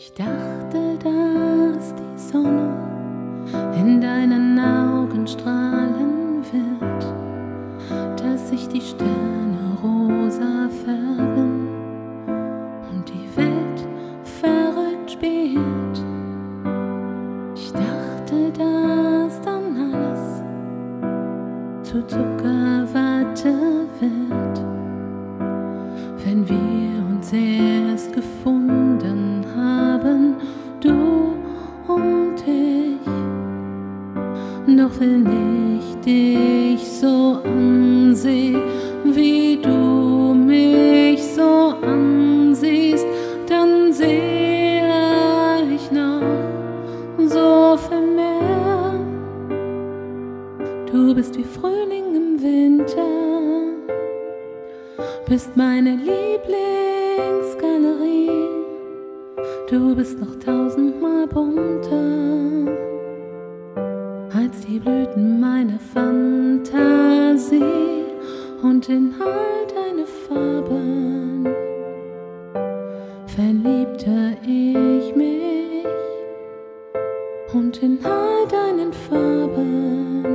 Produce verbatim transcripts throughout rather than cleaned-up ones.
Ich dachte, dass die Sonne in deinen Augen strahlen wird, dass sich die Sterne rosa färben und die Welt verrückt spielt. Ich dachte, dass dann alles zu Zuckerwatte wird, wenn wir uns erst gefunden haben, du und ich. Doch wenn ich dich so ansehe, wie du mich so ansiehst, dann sehe ich noch so viel mehr. Du bist wie Frühling im Winter, bist meine Lieblingsgalerie. Du bist noch tausendmal bunter als die Blüten meiner Fantasie und in all deine Farben verliebte ich mich und in all deinen Farben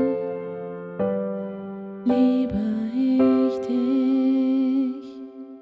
liebe ich dich.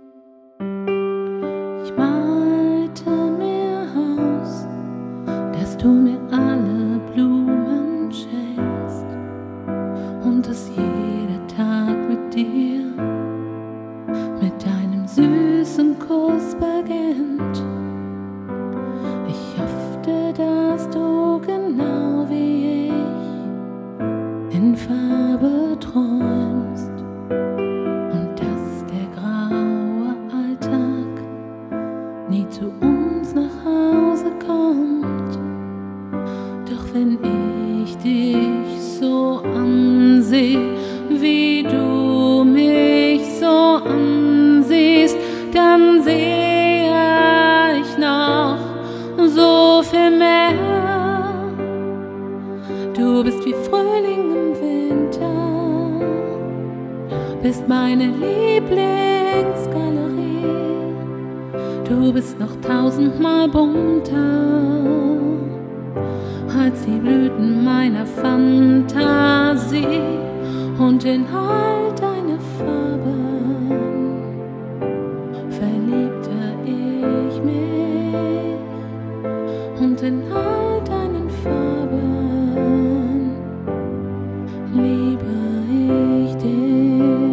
Ich malte mir aus, dass du mir alle Blumen schenkst und dass jeder Tag mit dir, mit deinem süßen Kuss beginnt. Ich hoffte, dass du genau wie ich in Farbe träumst und dass der graue Alltag nie zu uns nach Hause kommt. Doch wenn ich dich so ansehe, wie du mich so ansiehst, dann sehe ich noch so viel mehr. Du bist wie Frühling im Winter, bist meine Lieblingsgalerie. Du bist noch tausendmal bunter als die Blüten meiner Fantasie und in all deine Farben verliebte ich mich und in all deinen Farben liebe ich dich.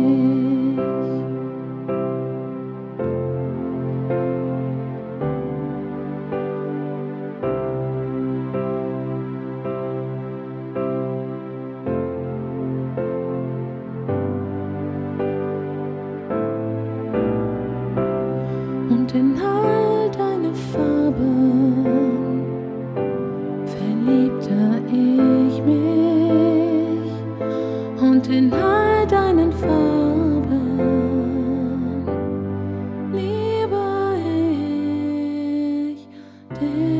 Und in all deine Farben verliebte ich mich und in all deinen Farben liebe ich dich.